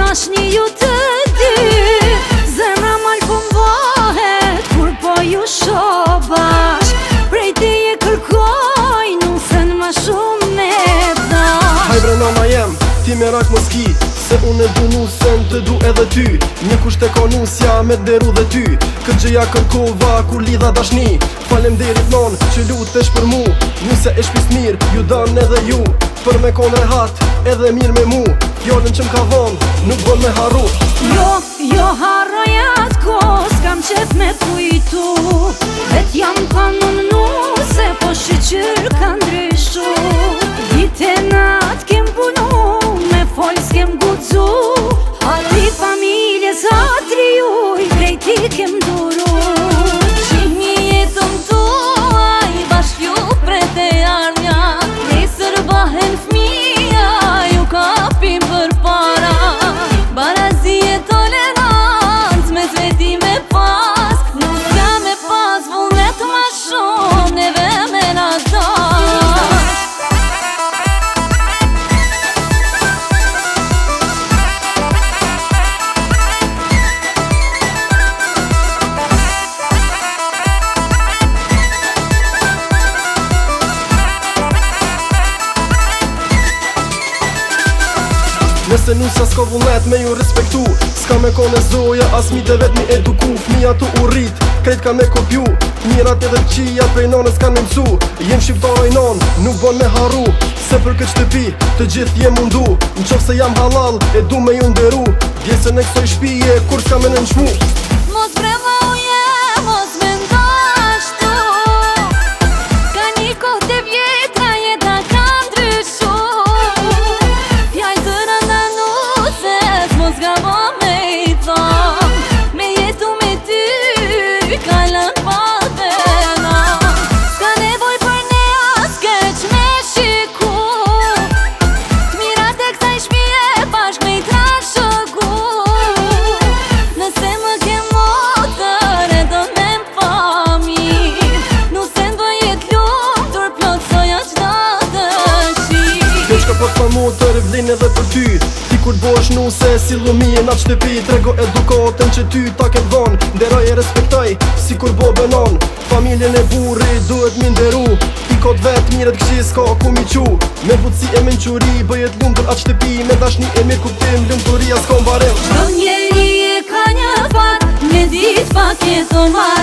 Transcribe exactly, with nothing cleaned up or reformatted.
dashni ju të dy. Zemra mal po mbohet kur po ju shoh bashk. Prej teje kërkoj nusen ma shumë me dash. Haj bre nama jem, ti me rak mos ki, se unë e du nusen të du edhe ty. Një kusht e ka nusja me deru dhe ty, këtë gjëja kërkova kur lidha dashni. Falemderit non që lutesh për mu, nusja e shpis mirë, ju dan edhe ju. Për me kone hat edhe mirë me mu, fjallën që m'ka vonë nuk bon me haru. Jo, jo harroj atë kohë, s'kam qef me kujtu. Vet jam pa nëmnu se po shqyqyr ka ndryshu. Dite nat kem punu, me fol s'kem guxu. Ati familje zatri juj, prej ti kem duru. Qini jetëm tuaj, bashk ju prete arnja. Nesër bahen fmija, ju kapim për para. Barazi e tolerant, me zveti me pas. Nuk ka me pas vullnet ma shumë, neve me na dash. Nëse nusja s'ka vullnet me ju respektu, s'ka me kone zoja, as mi të vet mi eduku. Fmija tu u rrit, krejt ka me kopju, mirat edhe qia prej nonës ka në mësu. Jem shqiptaroj non, nuk bon me haru, se për këtë shtëpi të gjithë jem mundu. Në qofë se jam halal, e du me ju nderu, vjesën e kësoj shpije, kur s'ka me në nëshmu. Mos brema uje, mos me ndashtu, ka një kohë të vjetra jeta ka ndryshu. Fjallë të rënda nuses, mos ga bo me i thom. Me jetu me ty, kalën pa dhena. S'ka nevoj për ne as keq me shiku, t'mirat e kësaj shpije bashk me i trashëgu. Nëse më ke motër e do me m'pa mirë, nusen do jet lumtur plotsoja qdo dëshirë. Kjo shka pot pa motër vlin edhe për ty, ti kur bosh nuse si lumi e nat shtëpi. Trego edukatën që ty ta ke dhon, nderoj e respektoj si kur bo benon. Familjen e burri duhet mi nderu, i kot vet miret këqi s'ka ku mi qu. Me butësi e menquri bëjet lumtur atë shtëpi, me dashni e mirë kuptim lumturia s'ka mbarim. Çdo njeri e ka një fat, me dit pak jeton ma